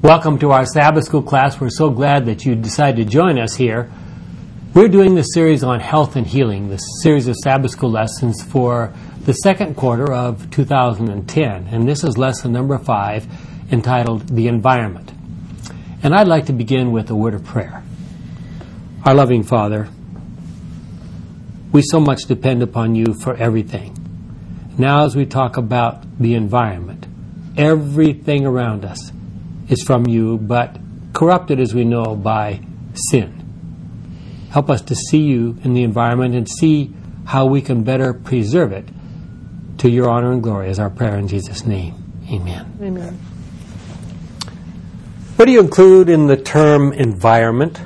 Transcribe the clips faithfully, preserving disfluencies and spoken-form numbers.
Welcome to our Sabbath School class. We're so glad that you decided to join us here. We're doing this series on health and healing, this series of Sabbath School lessons for the second quarter of two thousand ten. And this is lesson number five, entitled The Environment. And I'd like to begin with a word of prayer. Our loving Father, we so much depend upon you for everything. Now as we talk about the environment, everything around us is from you, but corrupted, as we know, by sin. Help us to see you in the environment and see how we can better preserve it to your honor and glory, is our prayer in Jesus' name. Amen. Amen. What do you include in the term environment?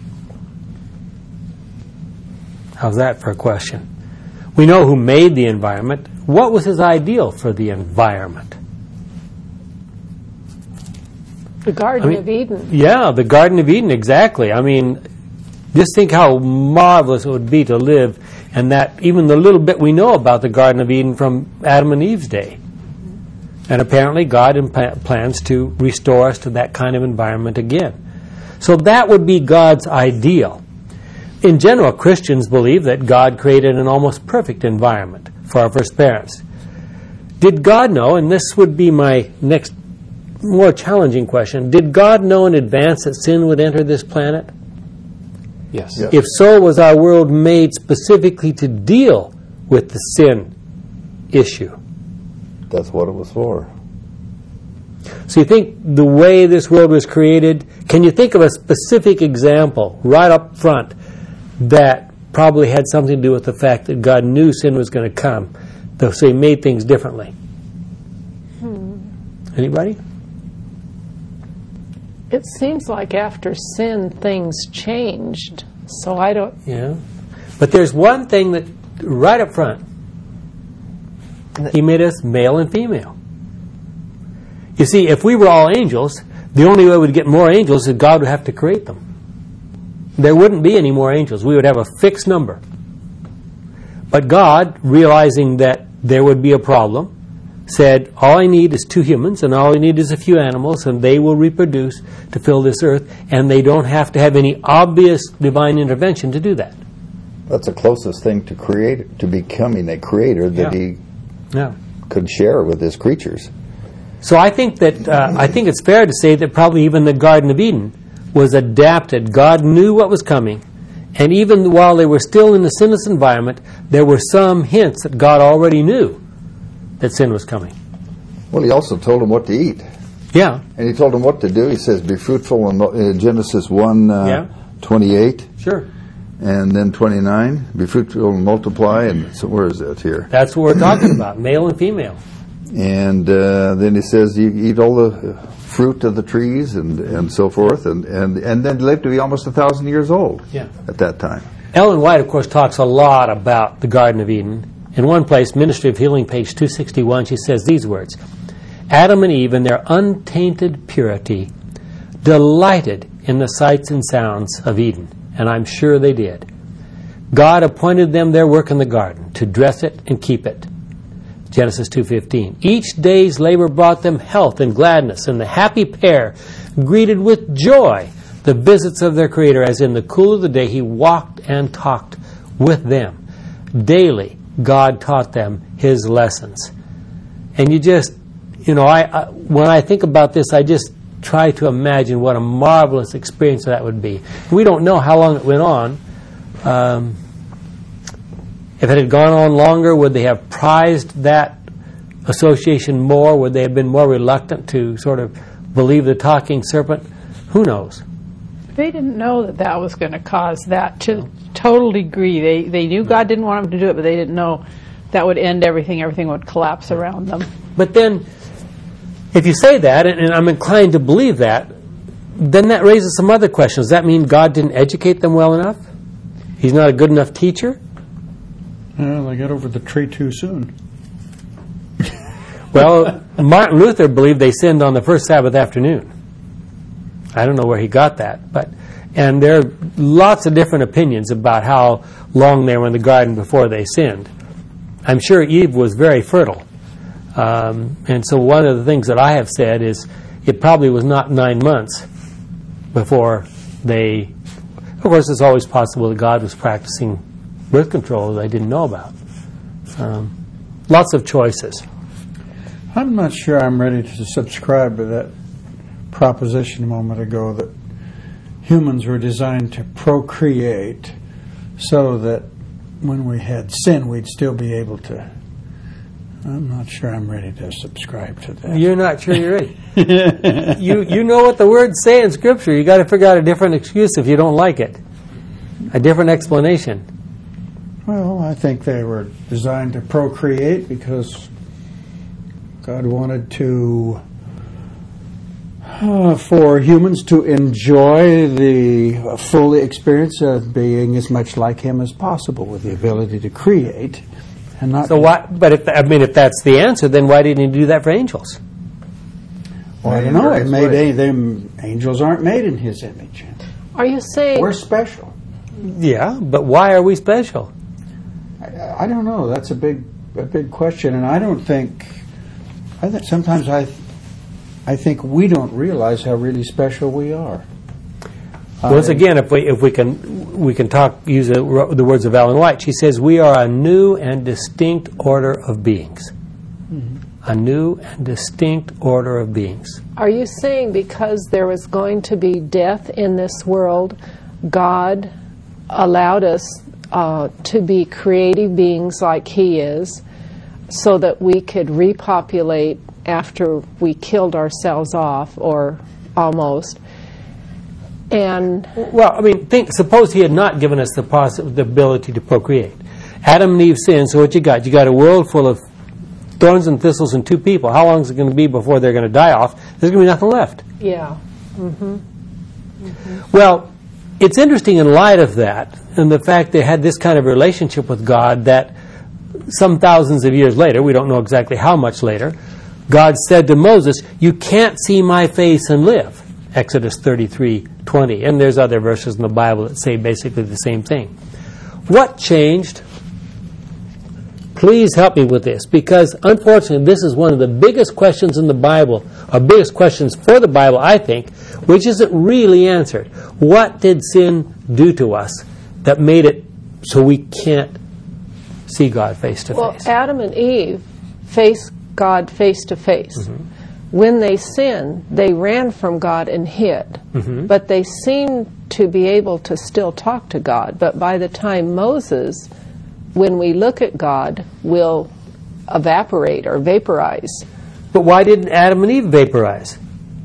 How's that for a question? We know who made the environment. What was his ideal for the environment? The Garden I mean, of Eden. Yeah, the Garden of Eden, exactly. I mean, just think how marvelous it would be to live, and that even the little bit we know about the Garden of Eden from Adam and Eve's day. And apparently God imp- plans to restore us to that kind of environment again. So that would be God's ideal. In general, Christians believe that God created an almost perfect environment for our first parents. Did God know, and this would be my next more challenging question, did God know in advance that sin would enter this planet? Yes. Yes. If so, was our world made specifically to deal with the sin issue? That's what it was for. So you think the way this world was created, can you think of a specific example right up front that probably had something to do with the fact that God knew sin was going to come, so he made things differently? Hmm. Anybody? It seems like after sin, things changed. So I don't... Yeah. But there's one thing that, right up front, he made us male and female. You see, if we were all angels, the only way we'd get more angels is God would have to create them. There wouldn't be any more angels. We would have a fixed number. But God, realizing that there would be a problem, said, all I need is two humans, and all I need is a few animals, and they will reproduce to fill this earth, and they don't have to have any obvious divine intervention to do that. That's the closest thing to create, to becoming a creator that Yeah. he Yeah. could share with his creatures. So I think that uh, I think it's fair to say that probably even the Garden of Eden was adapted. God knew what was coming, and even while they were still in the sinless environment, there were some hints that God already knew that sin was coming. Well, he also told them what to eat. Yeah. And he told them what to do. He says, be fruitful in uh, Genesis one, uh, Yeah. twenty-eight, Sure. and then twenty-nine. Be fruitful and multiply. And so where is that here? That's what we're talking about, male and female. And uh, then he says, you eat all the fruit of the trees and, and so forth. And, and, and then live to be almost a thousand years old Yeah. at that time. Ellen White, of course, talks a lot about the Garden of Eden. In one place, Ministry of Healing, page two sixty-one, she says these words, Adam and Eve, in their untainted purity, delighted in the sights and sounds of Eden, and I'm sure they did. God appointed them their work in the garden, to dress it and keep it. Genesis two fifteen. Each day's labor brought them health and gladness, and the happy pair greeted with joy the visits of their Creator, as in the cool of the day he walked and talked with them. Daily, God taught them his lessons. And you just, you know, I, I when I think about this, I just try to imagine what a marvelous experience that would be. We don't know how long it went on. Um, if it had gone on longer, would they have prized that association more? Would they have been more reluctant to sort of believe the talking serpent? Who knows? They didn't know that that was going to cause that to total degree. They they knew God didn't want them to do it, but they didn't know that would end everything. Everything would collapse around them. But then, if you say that, and, and I'm inclined to believe that, then that raises some other questions. Does that mean God didn't educate them well enough? He's not a good enough teacher? Well, they got over the tree too soon. Well, Martin Luther believed they sinned on the first Sabbath afternoon. I don't know where he got that, but and there are lots of different opinions about how long they were in the garden before they sinned. I'm sure Eve was very fertile. Um, and so one of the things that I have said is it probably was not nine months before they, of course it's always possible that God was practicing birth control that I didn't know about. Um, lots of choices. I'm not sure I'm ready to subscribe to that proposition a moment ago that humans were designed to procreate so that when we had sin we'd still be able to. I'm not sure I'm ready to subscribe to that. You're not sure you're ready. you you know what the words say in Scripture. You got to figure out a different excuse if you don't like it. A different explanation. Well, I think they were designed to procreate because God wanted to uh, for humans to enjoy the full experience of being as much like Him as possible, with the ability to create. And not so why? But if I mean, if that's the answer, then why didn't He do that for angels? Well, I don't know. It made any, them angels aren't made in His image. Are you saying We're special? Yeah, but why are we special? I, I don't know. That's a big, a big question, and I don't think. I think sometimes I, I think we don't realize how really special we are. Once I, again, if we if we can we can talk use the, the words of Ellen White. She says we are a new and distinct order of beings. Mm-hmm. A new and distinct order of beings. Are you saying because there was going to be death in this world, God allowed us uh, to be creative beings like He is, so that we could repopulate after we killed ourselves off, or almost? And well, I mean, think. Suppose He had not given us the poss- the ability to procreate. Adam and Eve sinned. So what you got? You got a world full of thorns and thistles and two people. How long is it going to be before they're going to die off? There's going to be nothing left. yeah. Mm-hmm. Mm-hmm. Well, it's interesting in light of that, and the fact they had this kind of relationship with God that some thousands of years later, we don't know exactly how much later, God said to Moses, "You can't see my face and live." Exodus thirty-three twenty. And there's other verses in the Bible that say basically the same thing. What changed? Please help me with this, because unfortunately this is one of the biggest questions in the Bible, or biggest questions for the Bible, I think, which isn't really answered. What did sin do to us that made it so we can't see God face to Well, face? Adam and Eve faced God face to face. Mm-hmm. When they sinned, they ran from God and hid. Mm-hmm. But they seemed to be able to still talk to God. But by the time Moses, when we look at God, will evaporate or vaporize. But why didn't Adam and Eve vaporize?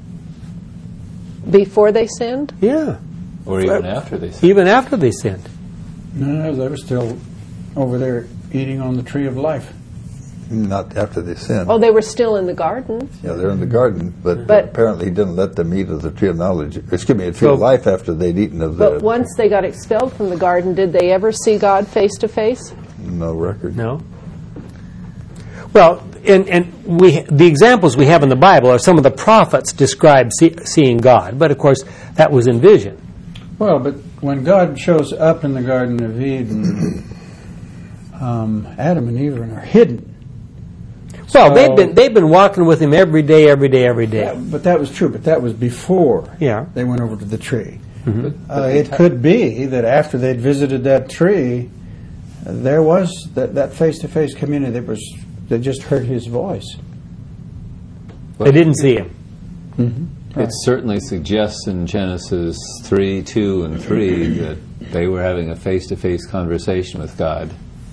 Before they sinned? Yeah. Or even after they sinned. Even after they sinned. No, they were still over there eating on the tree of life. Not after they sinned. Oh, they were still in the garden. Yeah, they're in the garden, but, But- apparently He didn't let them eat of the tree of knowledge. Excuse me, the tree So- of life after they'd eaten of the. But once they got expelled from the garden, did they ever see God face to face? No record. No. Well, and, and we the examples we have in the Bible are some of the prophets describe see, seeing God, but of course that was in vision. Well, but when God shows up in the Garden of Eden, um, Adam and Eve are hidden. Well, So- they've been they've been walking with Him every day, every day, every day. Yeah, but that was true. But that was before Yeah. they went over to the tree. But, but Uh, they it ta- could be that after they'd visited that tree, uh, there was that, that face-to-face community. That was they just heard His voice. They didn't see Him. Mm-hmm. It certainly suggests in Genesis three, two, and three that they were having a face-to-face conversation with God.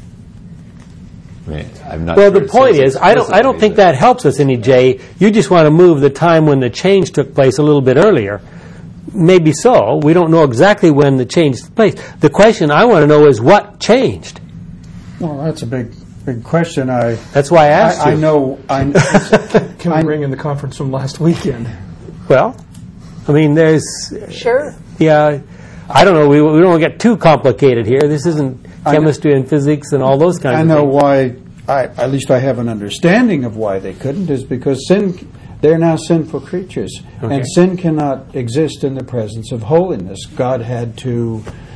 I mean, I'm not Well, sure the it point says is, I don't I don't explicitly, think but- that helps us any, Jay. You just want to move the time when the change took place a little bit earlier. Maybe so. We don't know exactly when the change took place. The question I want to know is what changed. Well, that's a big, big question. I That's why I asked I, you. I know. I, Can we I- bring in the conference from last weekend? Well, I mean, there's Sure. yeah. I don't know. We we don't get too complicated here. This isn't I know. chemistry and physics and all those kinds I of know things. why. I, at least I have an understanding of why they couldn't. Is because sin. They're now sinful creatures, Okay. and sin cannot exist in the presence of holiness. God had to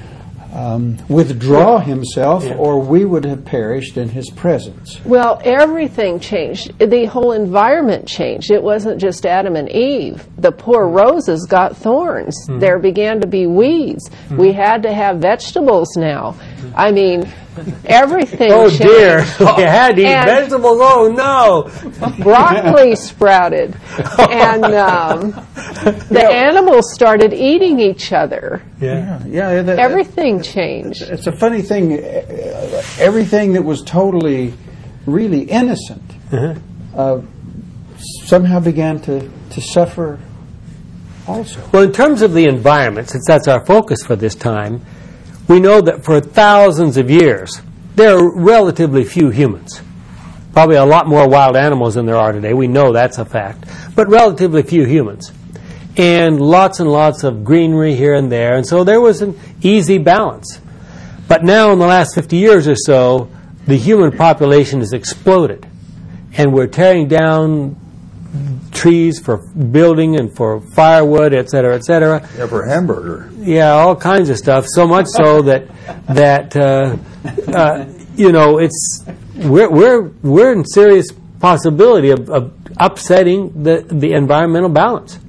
um, withdraw himself, Yeah. or we would have perished in his presence. Well, everything changed. The whole environment changed. It wasn't just Adam and Eve. The poor roses got thorns. Mm-hmm. There began to be weeds. Mm-hmm. We had to have vegetables now. I mean, everything Oh changed. dear, we had to eat And- vegetables. Oh no! Broccoli sprouted. And um, the animals started eating each other. Yeah. Yeah, that, Everything changed. It's a funny thing. uh, Everything that was totally, really innocent, uh, somehow began to, to suffer also. Well, in terms of the environment, since that's our focus for this time, we know that for thousands of years, there are relatively few humans. Probably a lot more wild animals than there are today. We know that's a fact. But relatively few humans. And lots and lots of greenery here and there. And so there was an easy balance. But now in the last fifty years or so, the human population has exploded. And we're tearing down trees for building and for firewood, et cetera, et cetera. Yeah, for hamburger. Yeah, all kinds of stuff. So much so that that uh, uh, you know, it's we're we're we're in serious possibility of, of upsetting the the environmental balance.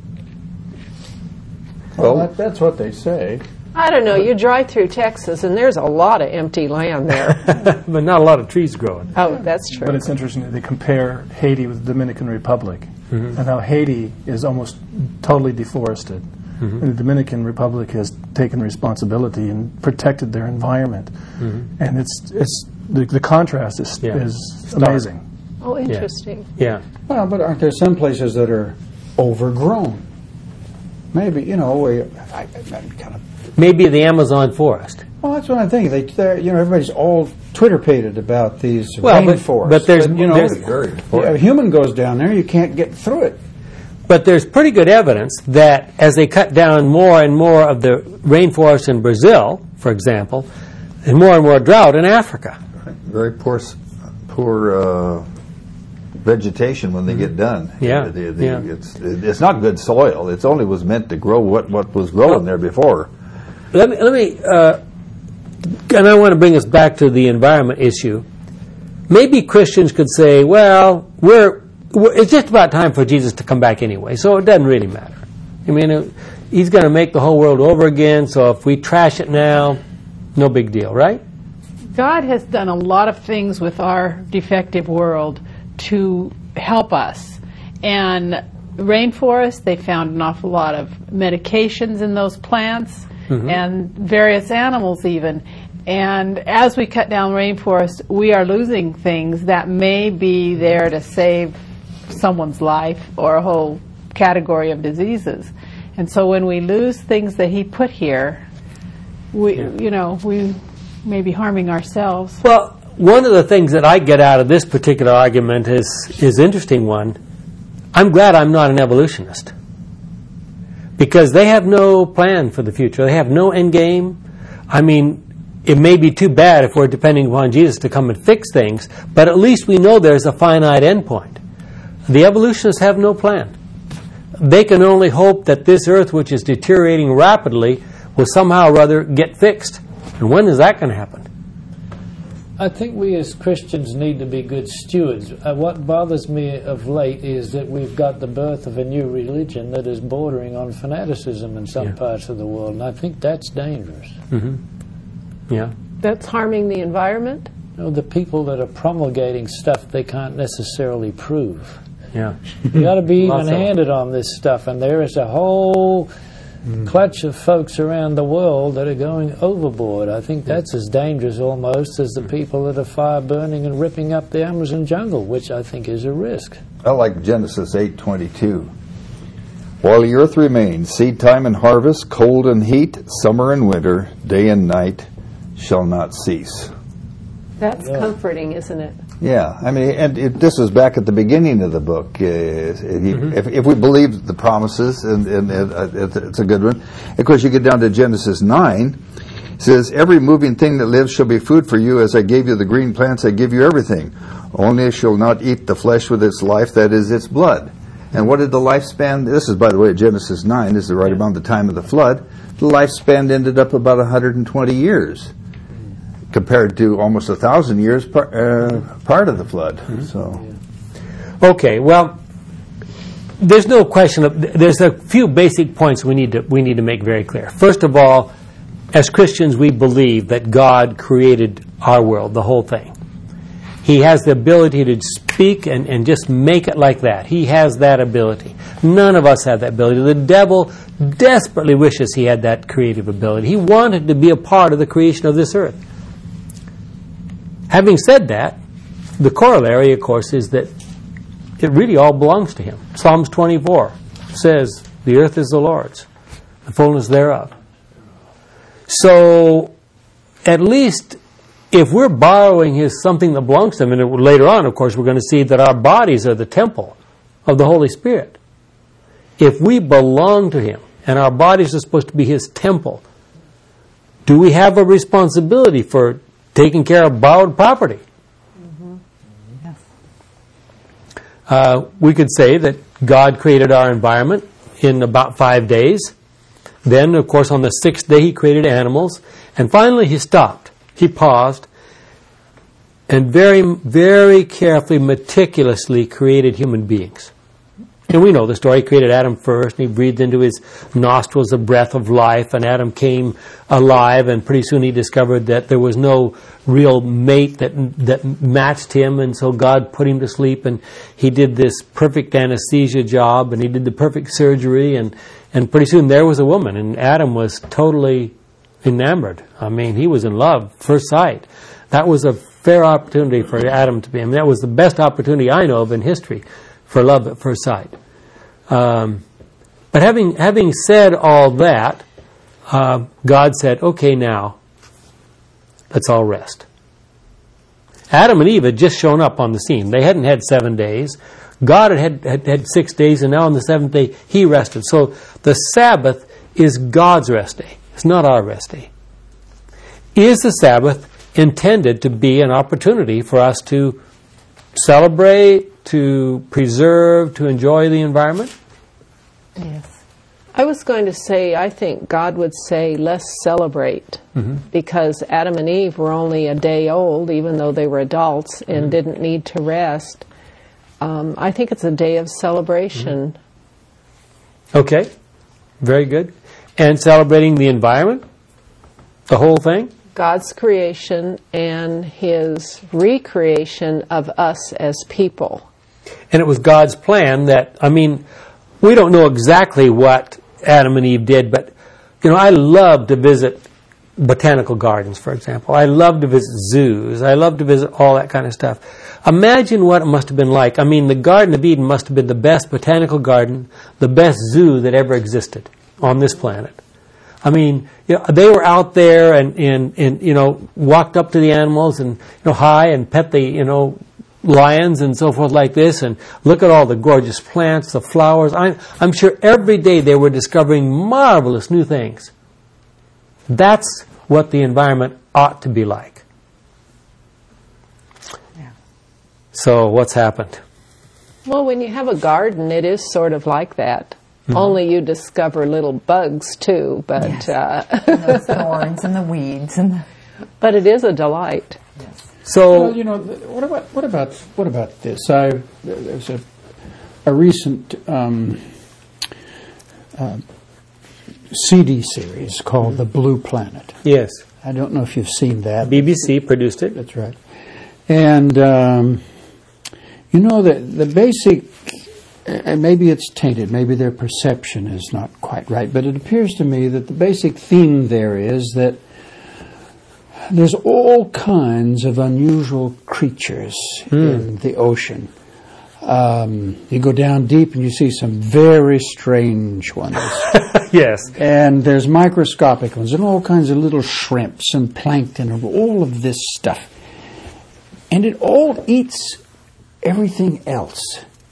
Well, that, that's what they say. I don't know. You drive through Texas, and there's a lot of empty land there. But not a lot of trees growing. Oh, that's true. But it's interesting that they compare Haiti with the Dominican Republic, and how Haiti is almost totally deforested. And the Dominican Republic has taken responsibility and protected their environment. And it's it's the, the contrast is, Yeah. is amazing. Oh, interesting. Yeah. Well, but aren't there some places that are overgrown? Maybe, you know, we, I, I kind of. Maybe the Amazon forest. Well, that's what I'm thinking. They, they're- you know, everybody's all Twitter-pated about these Well, but- rainforests. but there's- you know, there's- Very yeah, a human goes down there, you can't get through it. But there's pretty good evidence that as they cut down more and more of the rainforest in Brazil, for example, and more and more drought in Africa. Very poor, s- poor uh, vegetation when they get done. Yeah, The- the- yeah. It's, it's not good soil. It only was meant to grow what, what was growing there before. Let me, let me uh, and I want to bring us back to the environment issue. Maybe Christians could say, well, we're, we're it's just about time for Jesus to come back anyway, so it doesn't really matter. I mean, uh, he's going to make the whole world over again, so if we trash it now, no big deal, right? God has done a lot of things with our defective world to help us. And rainforest, they found an awful lot of medications in those plants, and various animals even. And as we cut down rainforest, we are losing things that may be there to save someone's life or a whole category of diseases. And so when we lose things that he put here, we, you know, we may be harming ourselves. Well, one of the things that I get out of this particular argument is is interesting one. I'm glad I'm not an evolutionist. Because they have no plan for the future. They have no end game. I mean, it may be too bad if we're depending upon Jesus to come and fix things, but at least we know there's a finite end point. The evolutionists have no plan. They can only hope that this earth, which is deteriorating rapidly, will somehow or other get fixed. And when is that going to happen? I think we as Christians need to be good stewards. Uh, what bothers me of late is that we've got the birth of a new religion that is bordering on fanaticism in some Yeah. parts of the world, and I think that's dangerous. Yeah. That's harming the environment? You know, the people that are promulgating stuff they can't necessarily prove. Yeah. You got to be Lots of- even-handed on this stuff, and there is a whole clutch of folks around the world that are going overboard. I think that's as dangerous almost as the people that are fire burning and ripping up the Amazon jungle, which I think is a risk. I like Genesis eight twenty-two. While the earth remains, seed time and harvest, cold and heat, summer and winter, day and night shall not cease. That's comforting, isn't it? Yeah, I mean, and it, this was back at the beginning of the book. Uh, if, if, if we believe the promises, and, and, and uh, it's, it's a good one. Of course, you get down to Genesis nine. It says, every moving thing that lives shall be food for you. As I gave you the green plants, I give you everything. Only it shall not eat the flesh with its life, that is its blood. And what did the lifespan? This is, by the way, Genesis nine. This is right around the time of the flood. the lifespan ended up about one hundred twenty years, compared to almost a thousand years par, uh, part of the flood. Mm-hmm. So, okay, well, there's no question of, there's a few basic points we need to we need to make very clear. First of all, as Christians, we believe that God created our world, the whole thing. He has the ability to speak and, and just make it like that. He has that ability. None of us have that ability. The devil desperately wishes he had that creative ability. He wanted to be a part of the creation of this earth. Having said that, the corollary, of course, is that it really all belongs to him. Psalms twenty-four says, the earth is the Lord's, the fullness thereof. So, at least if we're borrowing his something that belongs to him, and later on, of course, we're going to see that our bodies are the temple of the Holy Spirit. If we belong to him, and our bodies are supposed to be his temple, do we have a responsibility for taking care of borrowed property? Mm-hmm. Yes. Uh, we could say that God created our environment in about five days. Then, of course, on the sixth day, he created animals. And finally, he stopped. He paused and very, very carefully, meticulously created human beings. And we know the story. He created Adam first, and he breathed into his nostrils the breath of life, and Adam came alive, and pretty soon he discovered that there was no real mate that that matched him, and so God put him to sleep, and he did this perfect anesthesia job, and he did the perfect surgery, and, and pretty soon there was a woman, and Adam was totally enamored. I mean, he was in love, first sight. That was a fair opportunity for Adam to be. I mean, that was the best opportunity I know of in history for love at first sight. Um, but having having said all that, uh, God said, okay, now, let's all rest. Adam and Eve had just shown up on the scene. They hadn't had seven days. God had, had, had six days, and now on the seventh day, he rested. So the Sabbath is God's rest day. It's not our rest day. Is the Sabbath intended to be an opportunity for us to celebrate, to preserve, to enjoy the environment? Yes. I was going to say, I think God would say, let's celebrate, mm-hmm. because Adam and Eve were only a day old, even though they were adults and mm-hmm. didn't need to rest. Um, I think it's a day of celebration. Mm-hmm. Okay. Very good. And celebrating the environment? The whole thing? God's creation and his recreation of us as people. And it was God's plan that, I mean, we don't know exactly what Adam and Eve did, but, you know, I love to visit botanical gardens, for example. I love to visit zoos. I love to visit all that kind of stuff. Imagine what it must have been like. I mean, the Garden of Eden must have been the best botanical garden, the best zoo that ever existed on this planet. I mean, you know, they were out there and, and, and, you know, walked up to the animals and, you know, hi and pet the, you know, lions and so forth like this, and look at all the gorgeous plants, the flowers. I'm, I'm sure every day they were discovering marvelous new things. That's what the environment ought to be like. Yeah. So what's happened? Well, when you have a garden, it is sort of like that. Mm-hmm. Only you discover little bugs too, but yes. uh, and the thorns and the weeds and the... but it is a delight. Yes. So well, you know, what about what about what about this? I there's a a recent um, uh, C D series called The Blue Planet. Yes, I don't know if you've seen that. B B C produced it. That's right. And um, you know the the basic. And maybe it's tainted, maybe their perception is not quite right, but it appears to me that the basic theme there is that there's all kinds of unusual creatures mm. in the ocean. Um, you go down deep and you see some very strange ones. Yes. And there's microscopic ones and all kinds of little shrimps and plankton and all of this stuff. And it all eats everything else.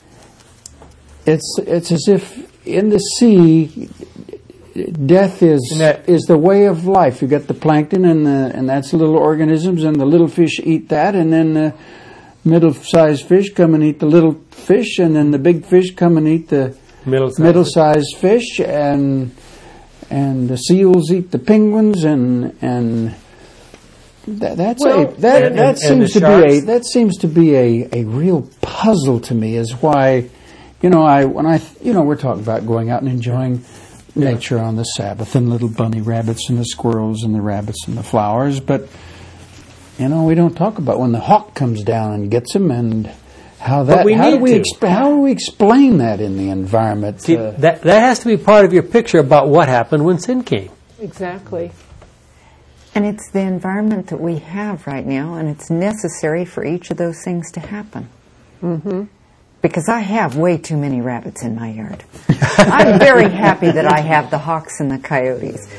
It's it's as if in the sea, death is that, is the way of life. You get the plankton, and the, and that's the little organisms, and the little fish eat that, and then the middle-sized fish come and eat the little fish, and then the big fish come and eat the middle-sized, middle-sized fish, and and the seals eat the penguins, and and that, that's Well, a that and- that and seems the to be a sharks. that seems to be a, a real puzzle to me. Is why, you know, I when I you know we're talking about going out and enjoying nature on the Sabbath, and little bunny rabbits and the squirrels and the rabbits and the flowers, but you know we don't talk about when the hawk comes down and gets them, and how that we how do need we to. exp- how do we explain that in the environment? See, uh, that, that has to be part of your picture about what happened when sin came. Exactly. And it's the environment that we have right now, and it's necessary for each of those things to happen. Mm-hmm. Because I have way too many rabbits in my yard. I'm very happy that I have the hawks and the coyotes.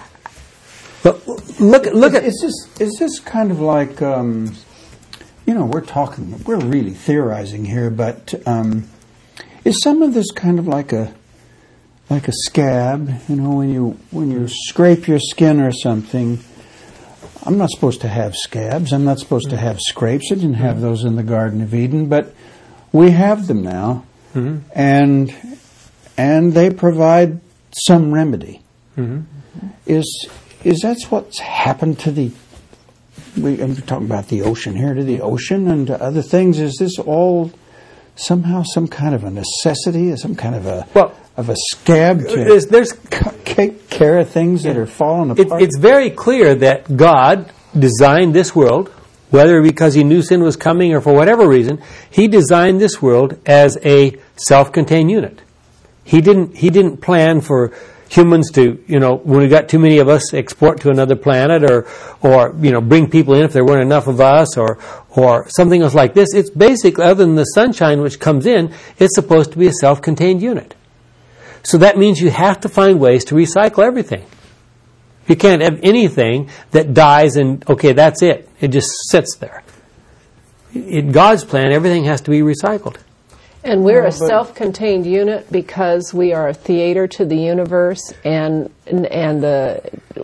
But look, look at is this is this kind of like um, you know we're talking we're really theorizing here, but um, is some of this kind of like a like a scab? You know, when you when you scrape your skin or something. I'm not supposed to have scabs. I'm not supposed to have scrapes. I didn't have those in the Garden of Eden, but we have them now, mm-hmm. and and they provide some remedy. Mm-hmm. Is is that what's happened to the? We, I'm talking about the ocean here, to the ocean and to other things. Is this all somehow some kind of a necessity, some kind of a Well, of a scab to there's, there's take care of things that are falling it, apart? it's very clear that God designed this world, whether because He knew sin was coming or for whatever reason. He designed this world as a self-contained unit. He didn't. He didn't plan for humans to, you know, when we got too many of us, export to another planet, or, or you know, bring people in if there weren't enough of us, or, or something else like this. It's basically, other than the sunshine which comes in, it's supposed to be a self-contained unit. So that means you have to find ways to recycle everything. You can't have anything that dies and, okay, that's it. It just sits there. In God's plan, everything has to be recycled. And we're a self-contained unit because we are a theater to the universe, and and the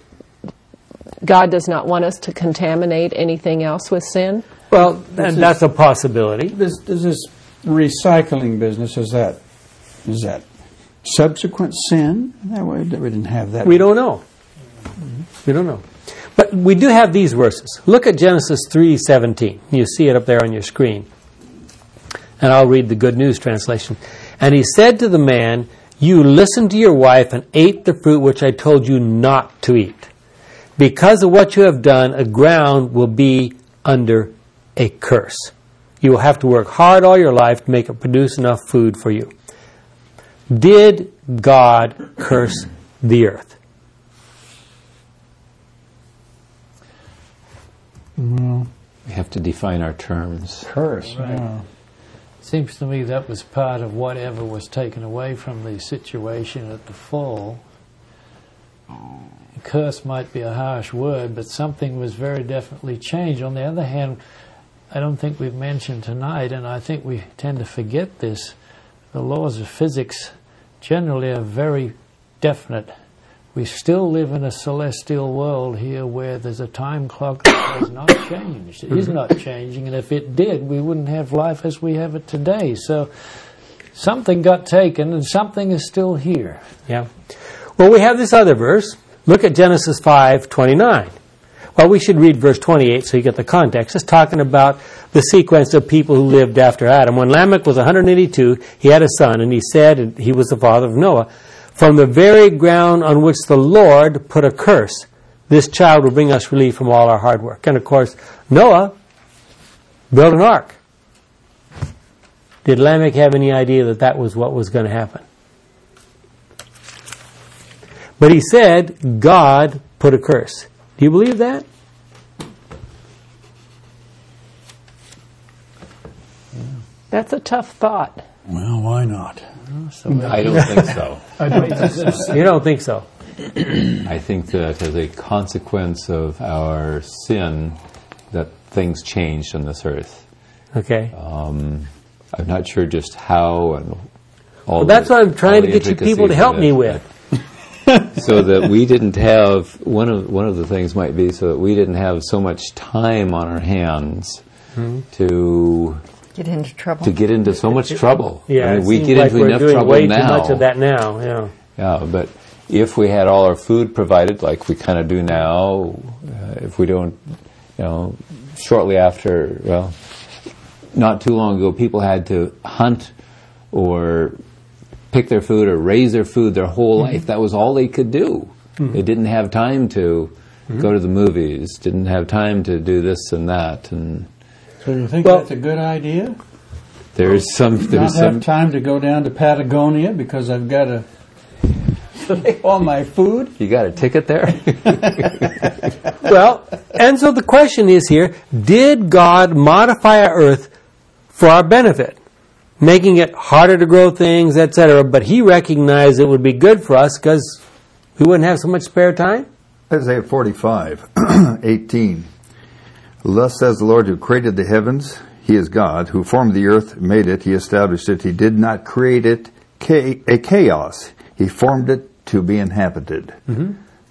God does not want us to contaminate anything else with sin. Well, and that's a possibility. This, this is recycling business. Is that is that subsequent sin? That way, we didn't have that. We don't know. We don't know. But we do have these verses. Look at Genesis three seventeen. You see it up there on your screen. And I'll read the Good News translation. And he said to the man, "You listened to your wife and ate the fruit which I told you not to eat. Because of what you have done, a ground will be under a curse. You will have to work hard all your life to make it produce enough food for you." Did God curse the earth? Well, We have to define our terms. curse. Right. Yeah. Seems to me that was part of whatever was taken away from the situation at the fall. Curse might be a harsh word, but something was very definitely changed. On the other hand, I don't think we've mentioned tonight, and I think we tend to forget this, the laws of physics generally are very definite. We still live in a celestial world here where there's a time clock that has not changed. It is not changing, and if it did, we wouldn't have life as we have it today. So something got taken, and something is still here. Yeah. Well, we have this other verse. Look at Genesis five twenty-nine. Well, we should read verse twenty-eight so you get the context. It's talking about the sequence of people who lived after Adam. When Lamech was one hundred eighty-two, he had a son, and he said, and he was the father of Noah, "From the very ground on which the Lord put a curse, this child will bring us relief from all our hard work." And of course, Noah built an ark. Did Lamech have any idea that that was what was going to happen? But he said, God put a curse. Do you believe that? That's a tough thought. Well, why not? I don't think so. You don't think so? I think that as a consequence of our sin, that things changed on this earth. Okay. Um, I'm not sure just how and all. Well, that's the, what I'm trying to all the get you people to intricacies help of me it, with. but- so that we didn't have one of one of the things might be so that we didn't have so much time on our hands Hmm. to Get into trouble. to get into so much trouble. Yeah, I mean, it we seems get like into we're enough doing trouble way now. too much of that now. Yeah. Yeah, but if we had all our food provided, like we kind of do now, uh, if we don't, you know, shortly after, well, not too long ago, people had to hunt or pick their food or raise their food their whole mm-hmm. life. That was all they could do. Mm-hmm. They didn't have time to mm-hmm. go to the movies, didn't have time to do this and that. And so you think well, that's a good idea? There's some. There's Not some have time to go down to Patagonia because I've got to make all my food. You got a ticket there? Well, and so the question is here, did God modify our earth for our benefit, making it harder to grow things, et cetera, but he recognized it would be good for us because we wouldn't have so much spare time? Isaiah forty-five, eighteen. Thus says the Lord who created the heavens, he is God, who formed the earth, made it, he established it. He did not create it a chaos. He formed it to be inhabited. Mm-hmm.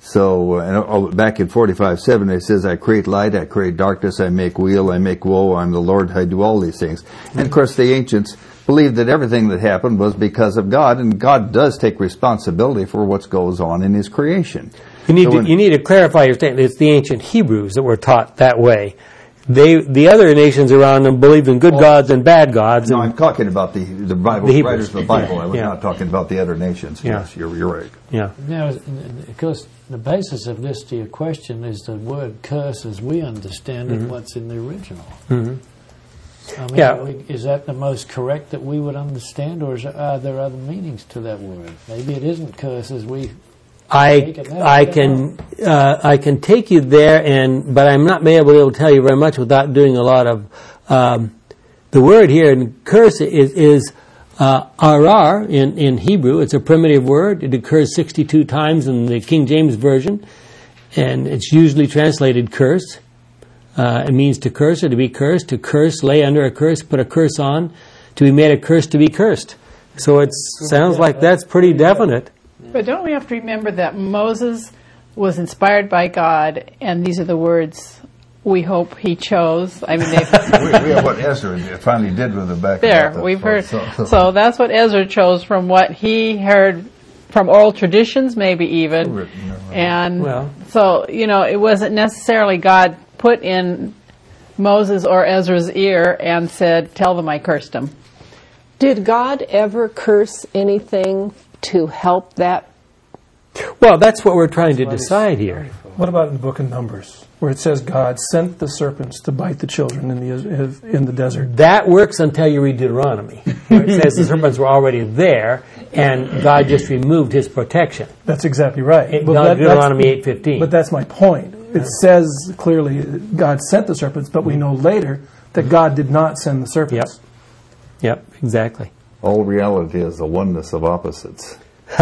So uh, back in forty-five seven, it says, I create light, I create darkness, I make weal, I make woe, I'm the Lord, I do all these things. Mm-hmm. And of course the ancients believed that everything that happened was because of God, and God does take responsibility for what goes on in his creation. You need, so to, you need to clarify your statement. It's the ancient Hebrews that were taught that way. They, the other nations around them believed in good well, gods and bad gods. No, and I'm talking about the the Bible the writers of the Bible. I was yeah. not talking about the other nations. Yeah. Yes, you're, you're right. Yeah. Now, of course, the basis of this to your question is the word curse as we understand mm-hmm. it, what's in the original. Mm-hmm. I mean, yeah. we, is that the most correct that we would understand, or is, are there other meanings to that word? Maybe it isn't curse as we I I can uh, I can take you there, and but I'm not able to tell you very much without doing a lot of um, the word here. And curse is is uh, arar in in Hebrew. It's a primitive word. It occurs sixty-two times in the King James version, and it's usually translated curse. Uh, it means to curse or to be cursed. To curse, lay under a curse, put a curse on. To be made a curse, to be cursed. So it sounds like that's pretty definite. But don't we have to remember that Moses was inspired by God, and these are the words we hope he chose. I mean, we, we have what Ezra finally did with the back. There, we've heard. So, so. so that's what Ezra chose from what he heard from oral traditions, maybe even. And well. so, you know, it wasn't necessarily God put in Moses or Ezra's ear and said, "Tell them I cursed them." Did God ever curse anything to help that? Well, that's what we're trying to decide here. What about in the book of Numbers, where it says God sent the serpents to bite the children in the in the desert? That works until you read Deuteronomy, where it says the serpents were already there, and God just removed his protection. That's exactly right. It, well, that, Deuteronomy eight fifteen. But that's my point. It says clearly God sent the serpents, but we know later that God did not send the serpents. Yep, yep, exactly. All reality is the oneness of opposites.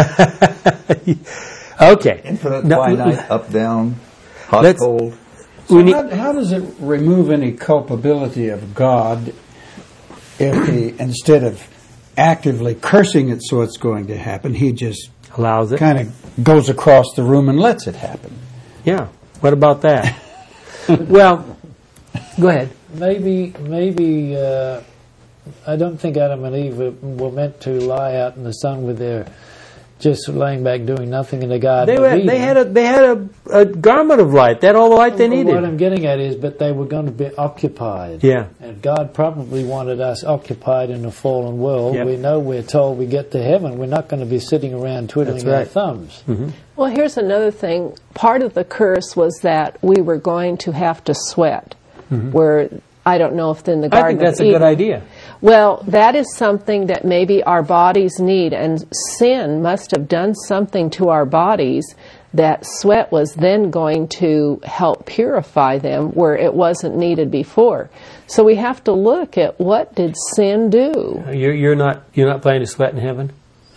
Okay. Infinite, now, finite, up, down, hot, cold. So we how, how does it remove any culpability of God if he, instead of actively cursing it so it's going to happen, he just allows it, kind of goes across the room and lets it happen? Yeah. What about that? Well, go ahead. Maybe, maybe. Uh, I don't think Adam and Eve were, were meant to lie out in the sun with their just laying back doing nothing in the garden. They were. They had a. They had a, a garment of light. They had all the light they needed. What I'm getting at is, but they were going to be occupied. Yeah. And God probably wanted us occupied in a fallen world. Yep. We know we're told we get to heaven, we're not going to be sitting around twiddling That's right. our thumbs. Mm-hmm. Well, here's another thing. Part of the curse was that we were going to have to sweat. Mm-hmm. Where I don't know if in the Garden I think that's of a Eden, good idea. Well, that is something that maybe our bodies need, and sin must have done something to our bodies that sweat was then going to help purify them where it wasn't needed before. So we have to look at what did sin do? You're, you're not you're not planning to sweat in heaven?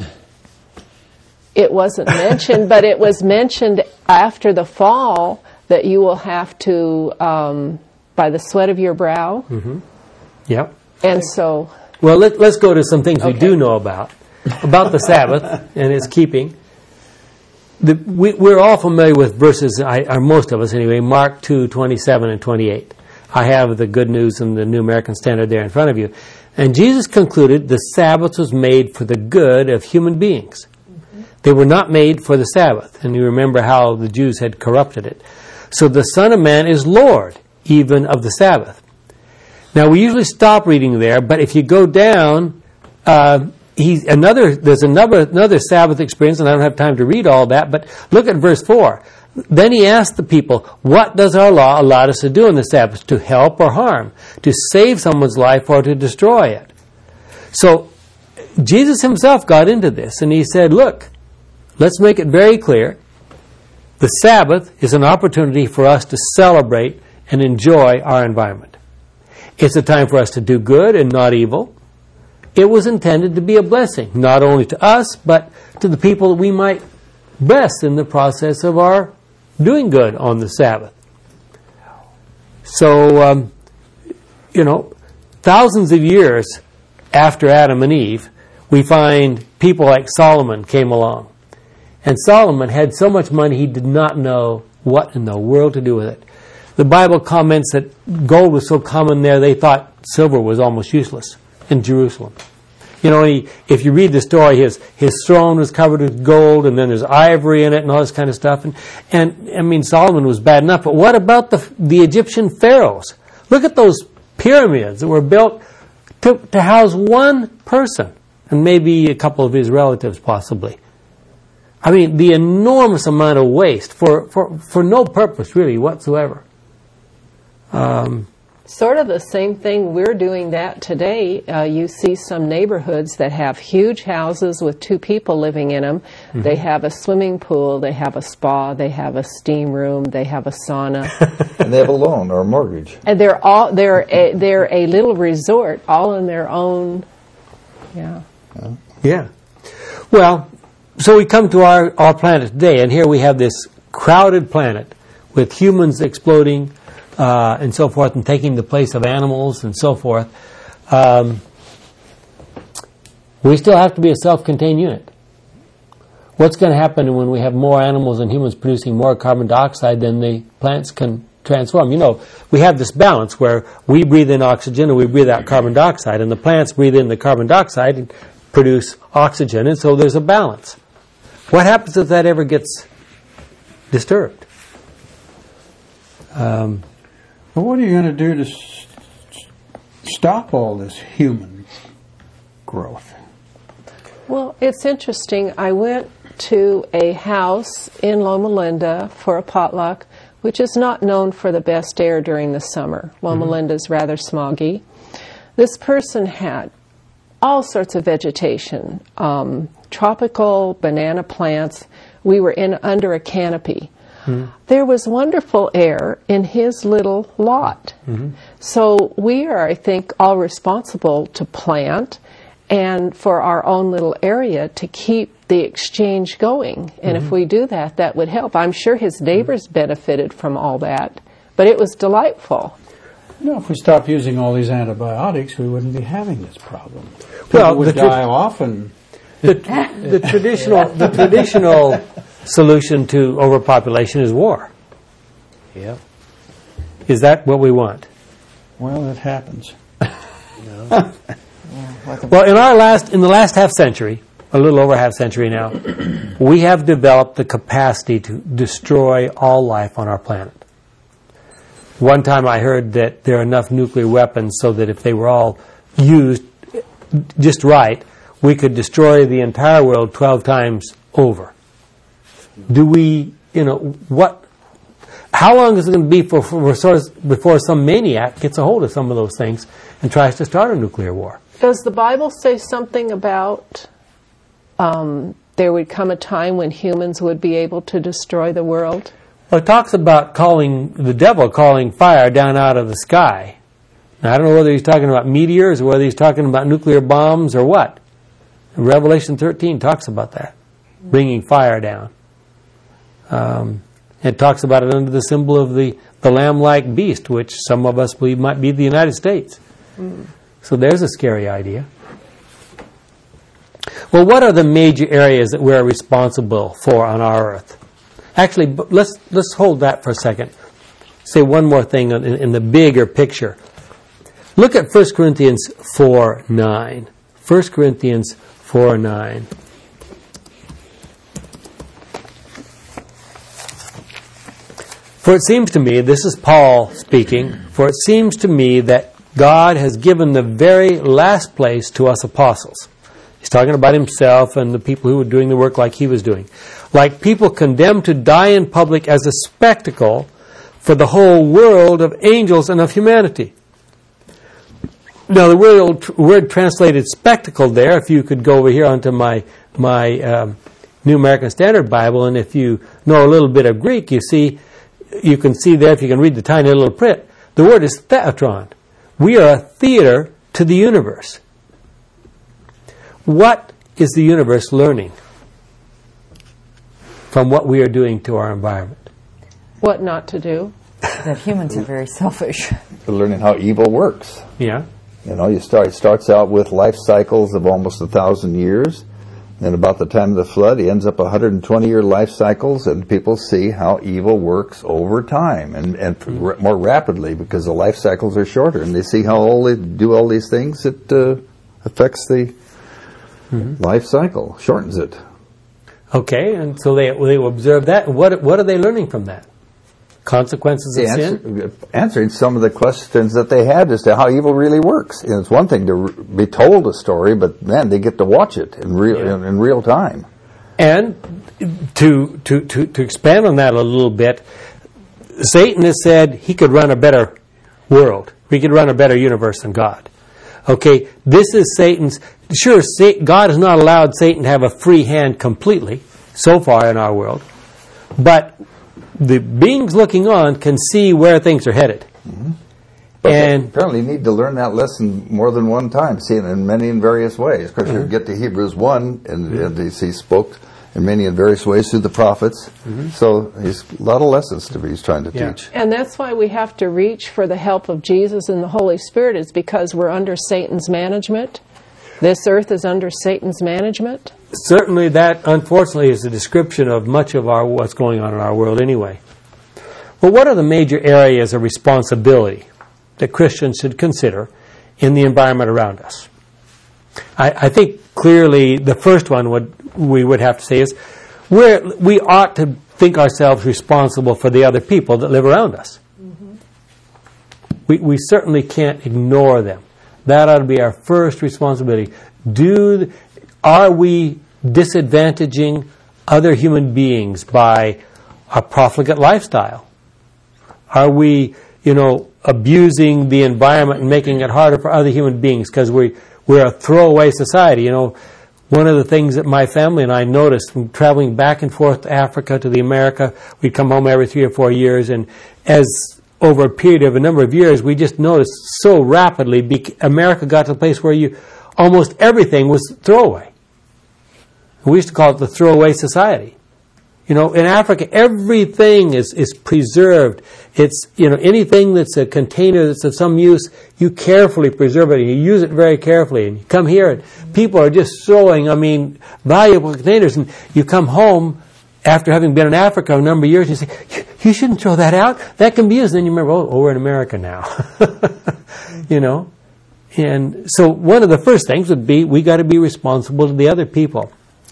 It wasn't mentioned, but it was mentioned after the fall that you will have to, um, by the sweat of your brow. Mm-hmm. Yep. And so... Well, let, let's go to some things okay. we do know about, about the Sabbath and its keeping. The, we, we're all familiar with verses, I, or most of us anyway, Mark two, twenty-seven and twenty-eight. I have the Good News and the New American Standard there in front of you. And Jesus concluded the Sabbath was made for the good of human beings. Mm-hmm. They were not made for the Sabbath. And you remember how the Jews had corrupted it. So the Son of Man is Lord, even of the Sabbath. Now, we usually stop reading there, but if you go down, uh, he, another, there's another, another Sabbath experience, and I don't have time to read all that, but look at verse four. Then he asked the people, what does our law allow us to do on the Sabbath? To help or harm? To save someone's life or to destroy it? So, Jesus himself got into this, and he said, look, let's make it very clear. The Sabbath is an opportunity for us to celebrate and enjoy our environment. It's a time for us to do good and not evil. It was intended to be a blessing, not only to us, but to the people that we might bless in the process of our doing good on the Sabbath. So, um, you know, thousands of years after Adam and Eve, we find people like Solomon came along. And Solomon had so much money he did not know what in the world to do with it. The Bible comments that gold was so common there, they thought silver was almost useless in Jerusalem. You know, he, if you read the story, his his throne was covered with gold, and then there's ivory in it, and all this kind of stuff. And, and I mean, Solomon was bad enough, but what about the the Egyptian pharaohs? Look at those pyramids that were built to, to house one person, and maybe a couple of his relatives, possibly. I mean, the enormous amount of waste for, for, for no purpose, really, whatsoever. Um, Sort of the same thing. We're doing that today. Uh, you see some neighborhoods that have huge houses with two people living in them. Mm-hmm. They have a swimming pool, they have a spa, they have a steam room, they have a sauna. And they have a loan or a mortgage. And they're all they're a, they're a little resort, all in their own. Yeah. Yeah. Yeah. Well, so we come to our, our planet today, and here we have this crowded planet with humans exploding, Uh, and so forth, and taking the place of animals and so forth. Um, we still have to be a self-contained unit. What's going to happen when we have more animals and humans producing more carbon dioxide than the plants can transform? You know, we have this balance where we breathe in oxygen and we breathe out carbon dioxide, and the plants breathe in the carbon dioxide and produce oxygen, and so there's a balance. What happens if that ever gets disturbed? Um, Well, what are you going to do to s- stop all this human growth? Well, it's interesting. I went to a house in Loma Linda for a potluck, which is not known for the best air during the summer. Loma mm-hmm. Linda is rather smoggy. This person had all sorts of vegetation, um, tropical banana plants. We were in under a canopy. Mm-hmm. There was wonderful air in his little lot. Mm-hmm. So we are, I think, all responsible to plant and for our own little area to keep the exchange going. And mm-hmm. if we do that, that would help. I'm sure his neighbors mm-hmm. benefited from all that, but it was delightful. You know, if we stopped using all these antibiotics, we wouldn't be having this problem. People Well, would the tra- die off and... The, the traditional, the traditional solution to overpopulation is war. Yep. Is that what we want? Well, it happens. No. Well, in our last, in the last half century, a little over half century now, we have developed the capacity to destroy all life on our planet. One time I heard that there are enough nuclear weapons so that if they were all used just right, we could destroy the entire world twelve times over. Do we, you know, what, how long is it going to be for, for, before some maniac gets a hold of some of those things and tries to start a nuclear war? Does the Bible say something about um, there would come a time when humans would be able to destroy the world? Well, it talks about calling, the devil calling fire down out of the sky. Now, I don't know whether he's talking about meteors or whether he's talking about nuclear bombs or what. And Revelation thirteen talks about that, bringing fire down. Um, it talks about it under the symbol of the, the lamb-like beast, which some of us believe might be the United States. Mm. So there's a scary idea. Well, what are the major areas that we're responsible for on our earth? Actually, let's let's hold that for a second. Say one more thing in, in the bigger picture. Look at First Corinthians four nine. First Corinthians four nine. For it seems to me, this is Paul speaking, for it seems to me that God has given the very last place to us apostles. He's talking about himself and the people who were doing the work like he was doing. Like people condemned to die in public as a spectacle for the whole world of angels and of humanity. Now, the word, word translated spectacle there, if you could go over here onto my, my um, New American Standard Bible, and if you know a little bit of Greek, you see, you can see there, if you can read the tiny little print, the word is theatron. We are a theater to the universe. What is the universe learning from what we are doing to our environment? What not to do. That humans are very selfish. They're learning how evil works. Yeah. You know, you start, it starts out with life cycles of almost a thousand years. Then about the time of the flood, he ends up one hundred twenty year life cycles, and people see how evil works over time and, and mm-hmm. r- more rapidly because the life cycles are shorter. And they see how all they do all these things, it uh, affects the mm-hmm. life cycle, shortens it. Okay, and so they they observe that. What what are they learning from that? Consequences of the answer, sin? Answering some of the questions that they had as to how evil really works. And it's one thing to re- be told a story, but man, they get to watch it in real yeah. in, in real time. And to, to to to expand on that a little bit, Satan has said he could run a better world. He could run a better universe than God. Okay, this is Satan's. Sure, God has not allowed Satan to have a free hand completely so far in our world, but the beings looking on can see where things are headed. Mm-hmm. But and apparently you need to learn that lesson more than one time, see it in many and various ways. Of course, mm-hmm. you get to Hebrews one, and, mm-hmm. and he spoke in many and various ways through the prophets. Mm-hmm. So he's a lot of lessons to be he's trying to yeah. teach. And that's why we have to reach for the help of Jesus and the Holy Spirit, is because we're under Satan's management. This earth is under Satan's management. Certainly that, unfortunately, is a description of much of our what's going on in our world anyway. Well, what are the major areas of responsibility that Christians should consider in the environment around us? I, I think clearly the first one would we would have to say is we're, we ought to think ourselves responsible for the other people that live around us. Mm-hmm. We, we certainly can't ignore them. That ought to be our first responsibility. Do Are we disadvantaging other human beings by our profligate lifestyle? Are we, you know, abusing the environment and making it harder for other human beings because we, we're a throwaway society? You know, one of the things that my family and I noticed from traveling back and forth to Africa, to the America, we'd come home every three or four years, and as over a period of a number of years, we just noticed so rapidly America got to the place where you almost everything was throwaway. We used to call it the throwaway society. You know, in Africa, everything is, is preserved. It's, you know, anything that's a container that's of some use, you carefully preserve it, and you use it very carefully. And you come here, and people are just throwing, I mean, valuable containers, and you come home after having been in Africa a number of years, and you say, you shouldn't throw that out. That can be used. And then you remember, oh, oh we're in America now. You know? And so one of the first things would be we got to be responsible to the other people.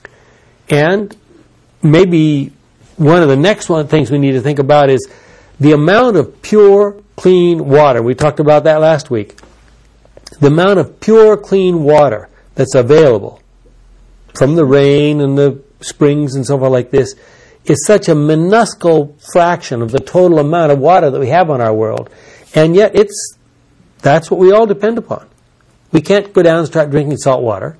And maybe one of the next one things we need to think about is the amount of pure, clean water. We talked about that last week. The amount of pure, clean water that's available from the rain and the springs and so forth like this is such a minuscule fraction of the total amount of water that we have on our world. And yet it's that's what we all depend upon. We can't go down and start drinking salt water.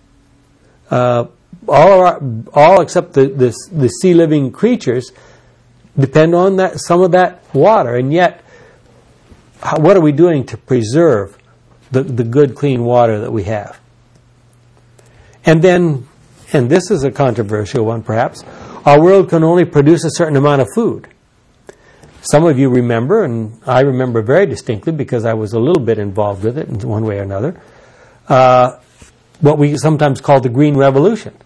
Uh, all, of our, all except the, the, the sea-living creatures depend on that some of that water. And yet, how, what are we doing to preserve the, the good, clean water that we have? And then, and this is a controversial one perhaps, our world can only produce a certain amount of food. Some of you remember, and I remember very distinctly because I was a little bit involved with it in one way or another, uh, what we sometimes call the Green Revolution,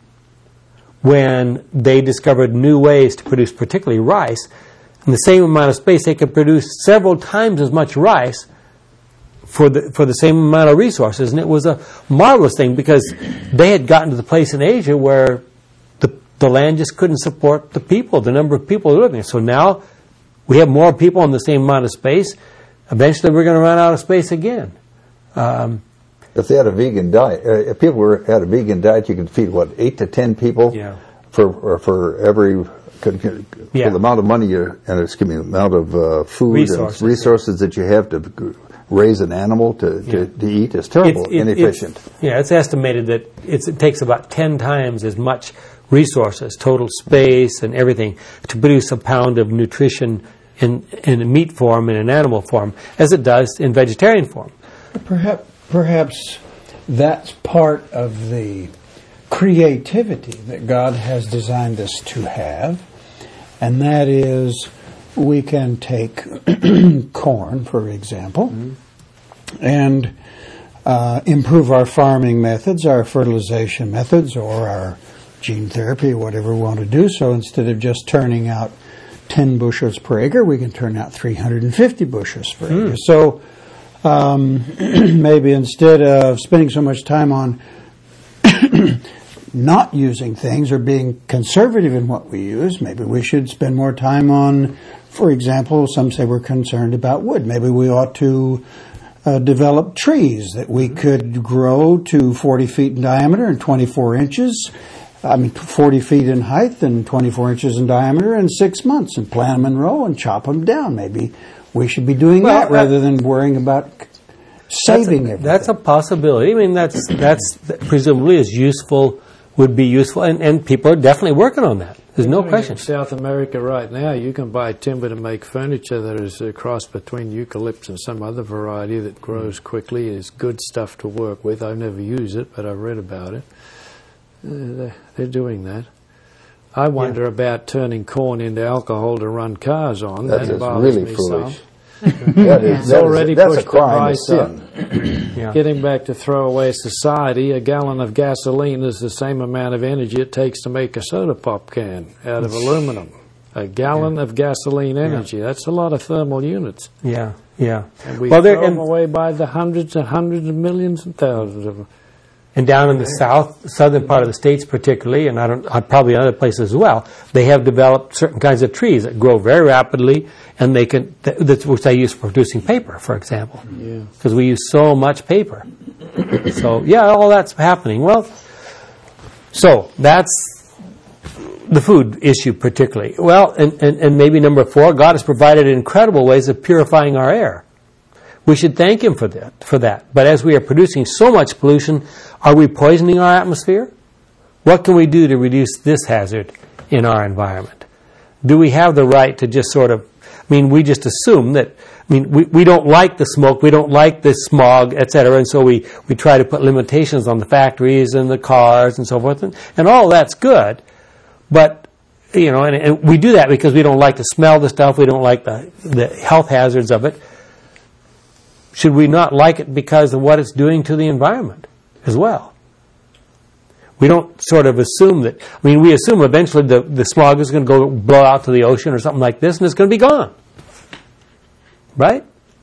when they discovered new ways to produce particularly rice. In the same amount of space, they could produce several times as much rice for the for the same amount of resources. And it was a marvelous thing because they had gotten to the place in Asia where the, the land just couldn't support the people, the number of people living. So now we have more people in the same amount of space, eventually we're going to run out of space again. Um, if they had a vegan diet, uh, if people were had a vegan diet, you could feed what eight to ten people Yeah. for or for every could, could, Yeah. for the amount of money you and excuse me, the amount of uh, food Resources, and resources that you have to raise an animal to, to, Yeah. to eat is terrible, It's- it- inefficient. it's- yeah, it's estimated that it's, it takes about ten times as much resources, total space and everything, to produce a pound of nutrition in, in a meat form, in an animal form, as it does in vegetarian form. Perhaps, perhaps that's part of the creativity that God has designed us to have, and that is we can take corn, for example, mm-hmm. and uh, improve our farming methods, our fertilization methods, or our gene therapy, whatever we want to do. So instead of just turning out ten bushels per acre, we can turn out three hundred fifty bushels per mm. acre. So um, maybe instead of spending so much time on not using things or being conservative in what we use, maybe we should spend more time on, for example, some say we're concerned about wood. Maybe we ought to uh, develop trees that we could grow to forty feet in diameter and twenty-four inches. I mean, forty feet in height and twenty-four inches in diameter in six months and plant them in row and chop them down. Maybe we should be doing well, that rather than worrying about saving that's a, everything. That's a possibility. I mean, that's that's presumably is useful, would be useful, and, and people are definitely working on that. There's no question. In South America right now, you can buy timber to make furniture that is a cross between eucalyptus and some other variety that grows quickly. It's good stuff to work with. I've never used it, but I've read about it. Uh, they're doing that. I wonder yeah. about turning corn into alcohol to run cars on. That, that is bothers really me foolish. some. that is, It's that already is, that's pushed a crime, the price a sin. Yeah. Getting back to throwaway society, a gallon of gasoline is the same amount of energy it takes to make a soda pop can out of aluminum. A gallon yeah. of gasoline energy. Yeah. That's a lot of thermal units. Yeah, yeah. And we well, throw them away by the hundreds and hundreds of millions and thousands of them. And down in the south, southern part of the states particularly, and I don't, uh, probably in other places as well, they have developed certain kinds of trees that grow very rapidly, and they can, th- that's which they use for producing paper, for example. Yeah. Because we use so much paper. So, yeah, all that's happening. Well, so that's the food issue particularly. Well, and, and, and maybe number four, God has provided incredible ways of purifying our air. We should thank Him for that, for that. But as we are producing so much pollution, are we poisoning our atmosphere? What can we do to reduce this hazard in our environment? Do we have the right to just sort of, I mean, we just assume that, I mean, we, we don't like the smoke, we don't like the smog, et cetera, and so we, we try to put limitations on the factories and the cars and so forth, and, and all that's good, but, you know, and, and we do that because we don't like to smell the stuff, we don't like the, the health hazards of it. Should we not like it because of what it's doing to the environment as well? We don't sort of assume that, I mean, we assume eventually the, the smog is going to go blow out to the ocean or something like this, and it's going to be gone. Right?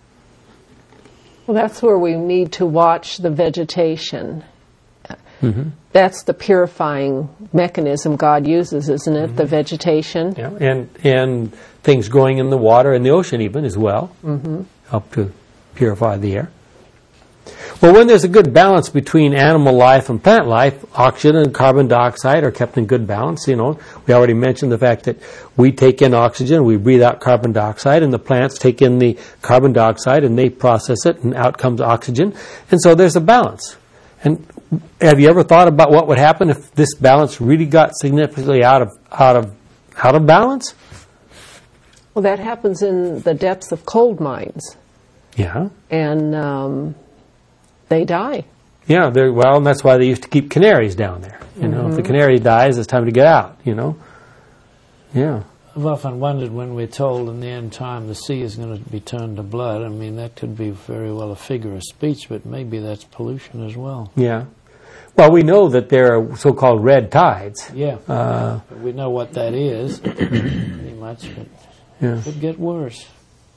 Well, that's where we need to watch the vegetation. Mm-hmm. That's the purifying mechanism God uses, isn't it? Mm-hmm. The vegetation. Yeah, and, and things growing in the water and the ocean even as well mm-hmm. help to purify the air. Well, when there's a good balance between animal life and plant life, oxygen and carbon dioxide are kept in good balance. You know, we already mentioned the fact that we take in oxygen, we breathe out carbon dioxide, and the plants take in the carbon dioxide and they process it, and out comes oxygen. And so there's a balance. And have you ever thought about what would happen if this balance really got significantly out of out of out of balance? Well, that happens in the depths of coal mines. Yeah. And um, they die. Yeah, they're, well, and that's why they used to keep canaries down there. You mm-hmm. know, if the canary dies, it's time to get out, you know. Yeah. I've often wondered when we're told in the end time the sea is going to be turned to blood. I mean, that could be very well a figure of speech, but maybe that's pollution as well. Yeah. Well, we know that there are so-called red tides. Yeah. Uh, we know what that is, pretty much, but yeah. it could get worse.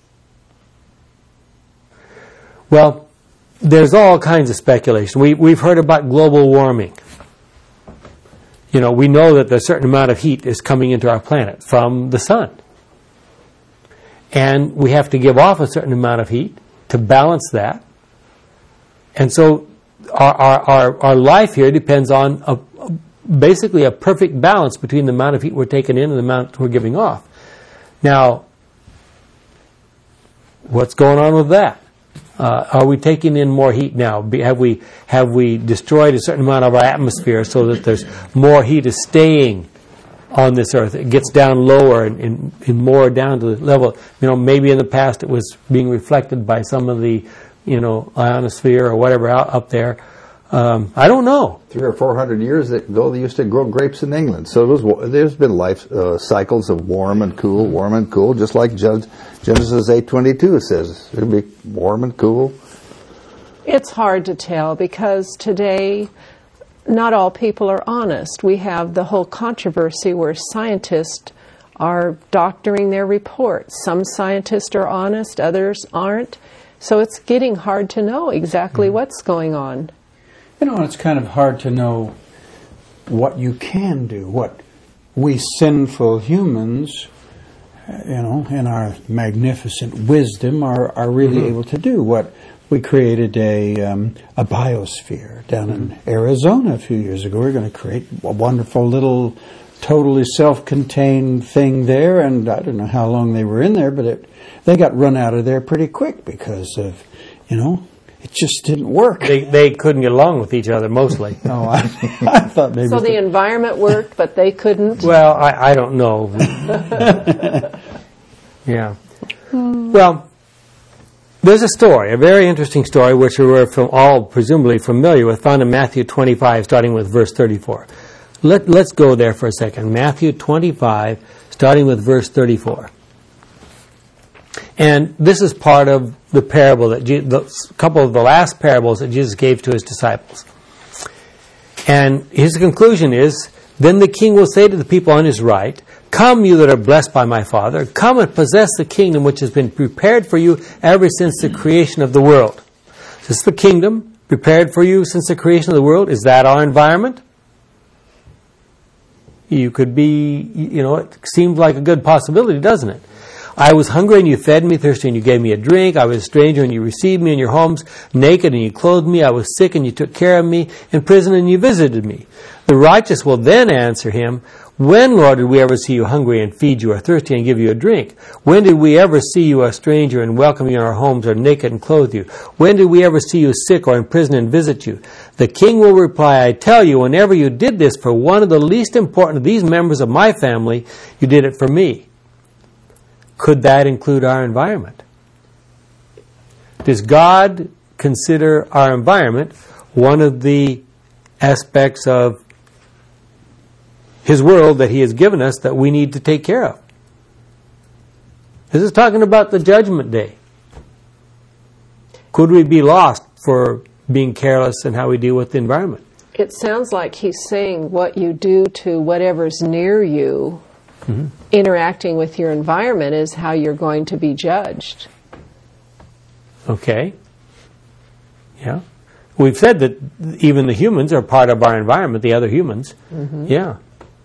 Well, there's all kinds of speculation. We, we've heard about global warming. You know, we know that a certain amount of heat is coming into our planet from the sun. and we have to give off a certain amount of heat to balance that. And so our, our, our, our life here depends on a, a, basically a perfect balance between the amount of heat we're taking in and the amount we're giving off. Now, what's going on with that? Uh, are we taking in more heat now? Be, have we have we destroyed a certain amount of our atmosphere so that there's more heat is staying on this earth? It gets down lower and, and, and more down to the level. You know, maybe in the past it was being reflected by some of the, you know, ionosphere or whatever out up there. Um, I don't know. Three or four hundred years ago, they used to grow grapes in England. So it was, there's been life uh, cycles of warm and cool, warm and cool, just like Genesis eight twenty-two says. It'll be warm and cool. It's hard to tell because today not all people are honest. We have the whole controversy where scientists are doctoring their reports. Some scientists are honest, others aren't. So it's getting hard to know exactly mm-hmm. what's going on. You know, it's kind of hard to know what you can do, what we sinful humans, you know, in our magnificent wisdom are, are really mm-hmm. able to do. What we created a um, a biosphere down mm-hmm. in Arizona a few years ago. We're going to create a wonderful little, totally self-contained thing there, and I don't know how long they were in there, but it, they got run out of there pretty quick because of, you know, it just didn't work. They they couldn't get along with each other mostly. Oh, I, I thought maybe. So the environment worked, but they couldn't? Well, I, I don't know. Yeah. Hmm. Well, there's a story, a very interesting story, which we're from all presumably familiar with, found in Matthew twenty-five, starting with verse thirty-four. Let, let's go there for a second. Matthew twenty-five, starting with verse thirty-four. And this is part of the parable that Je- the couple of the last parables that Jesus gave to his disciples. And his conclusion is, then the king will say to the people on his right, come, you that are blessed by my Father, come and possess the kingdom which has been prepared for you ever since the creation of the world. Is this the kingdom prepared for you since the creation of the world? Is that our environment? You could be, you know, it seems like a good possibility, doesn't it? I was hungry and you fed me, thirsty and you gave me a drink. I was a stranger and you received me in your homes, naked and you clothed me. I was sick and you took care of me, in prison and you visited me. The righteous will then answer him, when, Lord, did we ever see you hungry and feed you, or thirsty and give you a drink? When did we ever see you a stranger and welcome you in our homes, or naked and clothe you? When did we ever see you sick or in prison and visit you? The king will reply, I tell you, whenever you did this for one of the least important of these members of my family, you did it for me. Could that include our environment? Does God consider our environment one of the aspects of his world that he has given us that we need to take care of? This is talking about the judgment day. Could we be lost for being careless in how we deal with the environment? It sounds like he's saying what you do to whatever's near you, mm-hmm. interacting with your environment, is how you're going to be judged. Okay. Yeah. We've said that even the humans are part of our environment, the other humans. Mm-hmm. Yeah.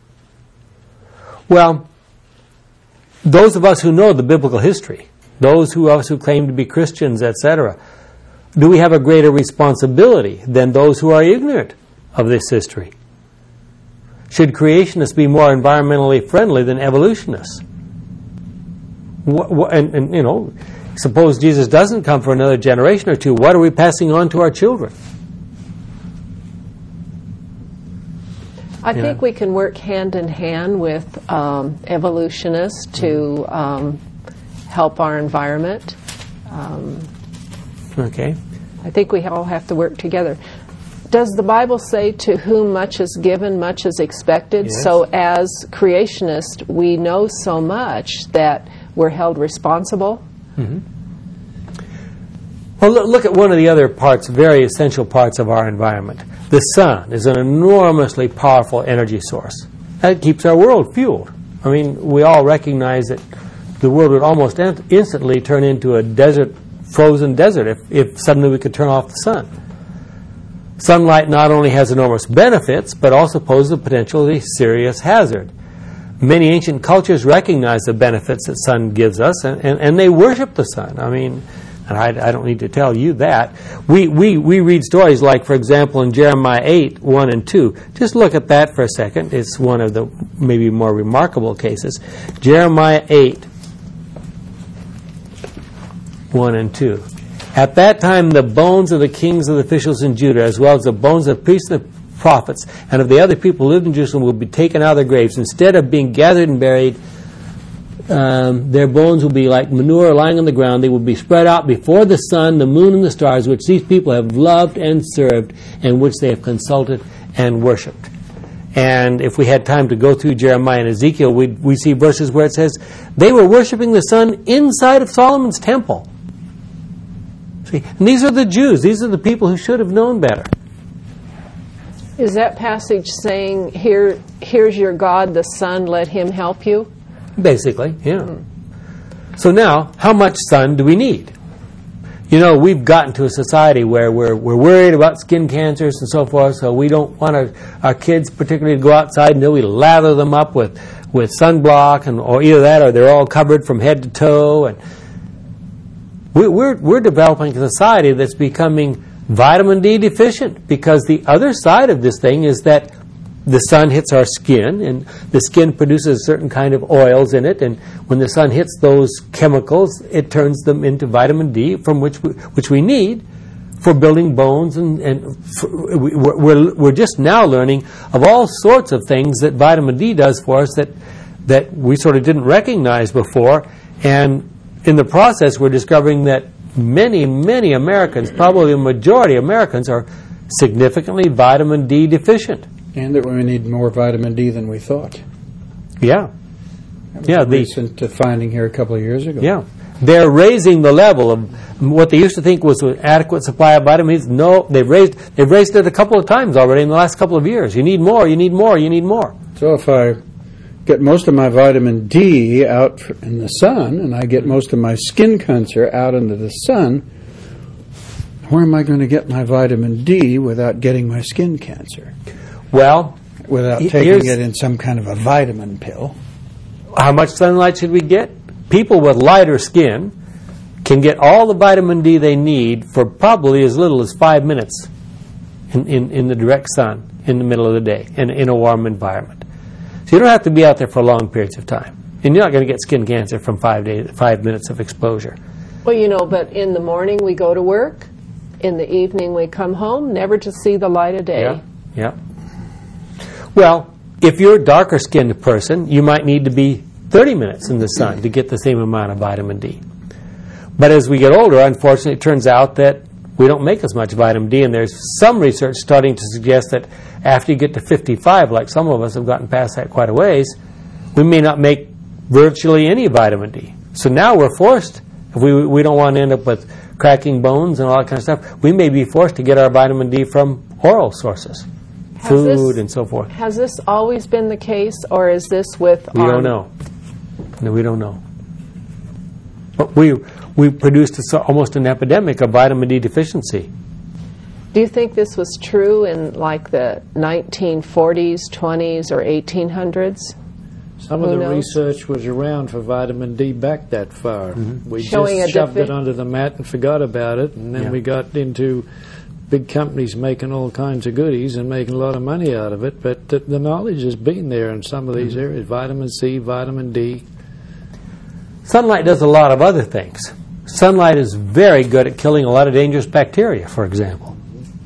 Well, those of us who know the biblical history, those of us who claim to be Christians, et cetera, do we have a greater responsibility than those who are ignorant of this history? Should creationists be more environmentally friendly than evolutionists? What, what, and, and, you know, suppose Jesus doesn't come for another generation or two, what are we passing on to our children? I yeah. think we can work hand in hand with um, evolutionists to um, help our environment. Um, okay. I think we all have to work together. Does the Bible say, to whom much is given, much is expected? Yes. So as creationists, we know so much that we're held responsible? Mm-hmm. Well, look, look at one of the other parts, very essential parts of our environment. The sun is an enormously powerful energy source. That keeps our world fueled. I mean, we all recognize that the world would almost in- instantly turn into a desert, frozen desert if, if suddenly we could turn off the sun. Sunlight not only has enormous benefits, but also poses a potentially serious hazard. many ancient cultures recognize the benefits that sun gives us, and, and, and they worship the sun. I mean, and I, I don't need to tell you that. We, we, we read stories like, for example, in Jeremiah eight, one and two. Just look at that for a second. It's one of the maybe more remarkable cases. Jeremiah eight, one and two. At that time, the bones of the kings and the officials in Judah, as well as the bones of the priests and the prophets, and of the other people who lived in Jerusalem, will be taken out of their graves. Instead of being gathered and buried, um, their bones will be like manure lying on the ground. They will be spread out before the sun, the moon, and the stars, which these people have loved and served, and which they have consulted and worshipped. And if we had time to go through Jeremiah and Ezekiel, we'd, we see verses where it says, they were worshiping the sun inside of Solomon's temple. See, and these are the Jews. These are the people who should have known better. Is that passage saying, "Here, here's your God, the sun, let him help you"? Basically, yeah. Mm. So now, how much sun do we need? You know, we've gotten to a society where we're we're worried about skin cancers and so forth, so we don't want our, our kids particularly to go outside until we lather them up with, with sunblock, and or either that or they're all covered from head to toe. And we, we're we're developing a society that's becoming vitamin D deficient, because the other side of this thing is that the sun hits our skin, and the skin produces a certain kind of oils in it, and when the sun hits those chemicals, it turns them into vitamin D, from which we, which we need for building bones, and, and for, we, we're, we're just now learning of all sorts of things that vitamin D does for us that, that we sort of didn't recognize before, and in the process we're discovering that many, many Americans, probably a majority of Americans, are significantly vitamin D deficient. And that we need more vitamin D than we thought. Yeah. That was yeah, a the, recent uh, finding here a couple of years ago. Yeah. They're raising the level of what they used to think was an adequate supply of vitamins. No, they've raised they've raised it a couple of times already in the last couple of years. You need more, you need more, you need more. So if I get most of my vitamin D out in the sun, and I get most of my skin cancer out into the sun, where am I going to get my vitamin D without getting my skin cancer? Well, without taking it in some kind of a vitamin pill. How much sunlight should we get? People with lighter skin can get all the vitamin D they need for probably as little as five minutes in, in, in the direct sun in the middle of the day in, in a warm environment. So you don't have to be out there for long periods of time. And you're not going to get skin cancer from five, days, five minutes of exposure. Well, you know, but in the morning we go to work, in the evening we come home, never to see the light of day. Yeah, yeah. Well, if you're a darker-skinned person, you might need to be thirty minutes in the sun to get the same amount of vitamin D. But as we get older, unfortunately, it turns out that we don't make as much vitamin D, and there's some research starting to suggest that after you get to fifty-five, like some of us have gotten past that quite a ways, we may not make virtually any vitamin D. So now we're forced, if we, we don't want to end up with cracking bones and all that kind of stuff, we may be forced to get our vitamin D from oral sources. Has Food this, and so forth. Has this always been the case, or is this with... We don't know. No, we don't know. But we we produced a, almost an epidemic of vitamin D deficiency. Do you think this was true in like the nineteen forties, twenties, or eighteen hundreds? Some Who of the knows? research was around for vitamin D back that far. Mm-hmm. We Showing just shoved defi- it under the mat and forgot about it, and then Yeah. we got into big companies making all kinds of goodies and making a lot of money out of it, but the, the knowledge has been there in some of these areas. Vitamin C, vitamin D. Sunlight does a lot of other things. Sunlight is very good at killing a lot of dangerous bacteria, for example.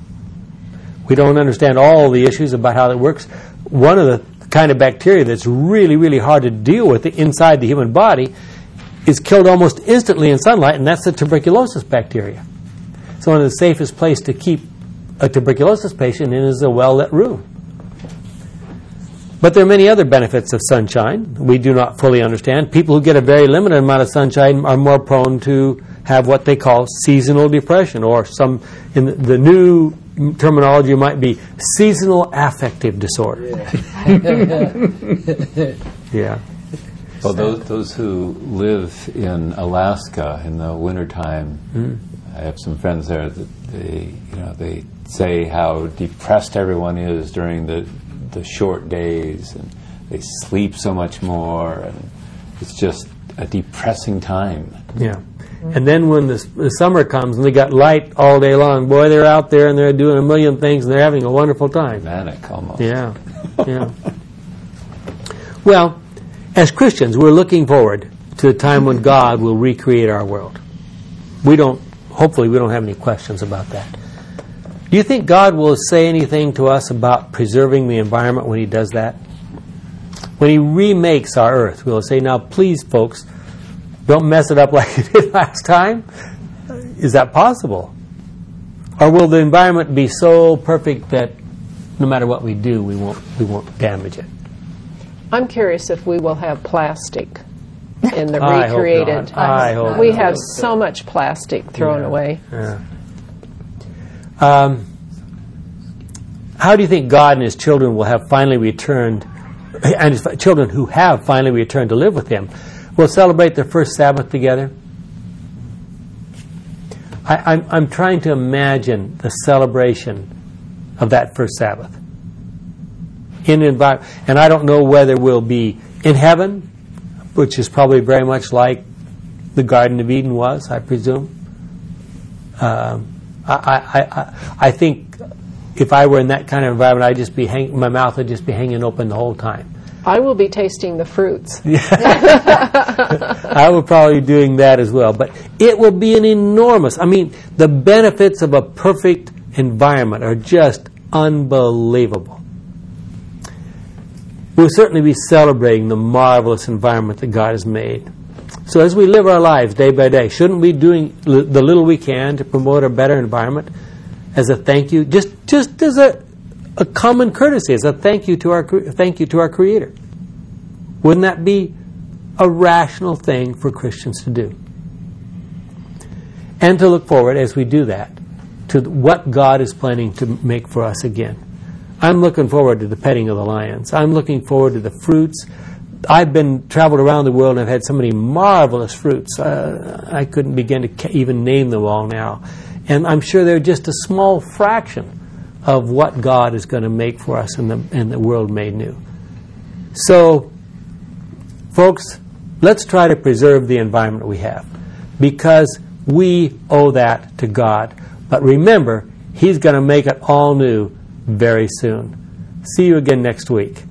We don't understand all the issues about how it works. One of the kind of bacteria that's really, really hard to deal with inside the human body is killed almost instantly in sunlight, and that's the tuberculosis bacteria. So one of the safest places to keep a tuberculosis patient in is a well-lit room. But there are many other benefits of sunshine we do not fully understand. People who get a very limited amount of sunshine are more prone to have what they call seasonal depression, or some, in the, the new terminology might be seasonal affective disorder. Yeah. Yeah. Well, those those who live in Alaska in the wintertime, mm. I have some friends there that they, you know, they say how depressed everyone is during the the short days, and they sleep so much more, and it's just a depressing time. Yeah. And then when the, the summer comes and they got light all day long, boy, they're out there and they're doing a million things and they're having a wonderful time. Manic, almost. Yeah. Yeah. Well, as Christians, we're looking forward to the time when God will recreate our world. We don't, hopefully we don't have any questions about that. Do you think God will say anything to us about preserving the environment when He does that? When He remakes our earth, will He say, now please folks, don't mess it up like you did last time? Is that possible? Or will the environment be so perfect that no matter what we do, we won't, we won't damage it? I'm curious if we will have plastic in the I hope recreated. not. I hope we not. have so much plastic thrown Yeah. away. Yeah. Um, how do you think God and His children will have finally returned, and His children who have finally returned to live with Him, will celebrate their first Sabbath together? I, I'm, I'm trying to imagine the celebration of that first Sabbath. In envi- and I don't know whether we'll be in heaven, which is probably very much like the Garden of Eden was, I presume. Um, I, I, I, I think if I were in that kind of environment, I'd just be hang- my mouth would just be hanging open the whole time. I will be tasting the fruits. I will probably be doing that as well. But it will be an enormous, I mean, the benefits of a perfect environment are just unbelievable. We'll certainly be celebrating the marvelous environment that God has made. So as we live our lives day by day, shouldn't we be doing l- the little we can to promote a better environment as a thank you, just just as a, a common courtesy, as a thank you to our cre- thank you to our Creator? Wouldn't that be a rational thing for Christians to do? And to look forward as we do that to what God is planning to make for us again. I'm looking forward to the petting of the lions. I'm looking forward to the fruits. I've been traveled around the world and I've had so many marvelous fruits. Uh, I couldn't begin to ca- even name them all now. And I'm sure they're just a small fraction of what God is going to make for us in the, in the world made new. So, folks, let's try to preserve the environment we have, because we owe that to God. But remember, He's going to make it all new very soon. See you again next week.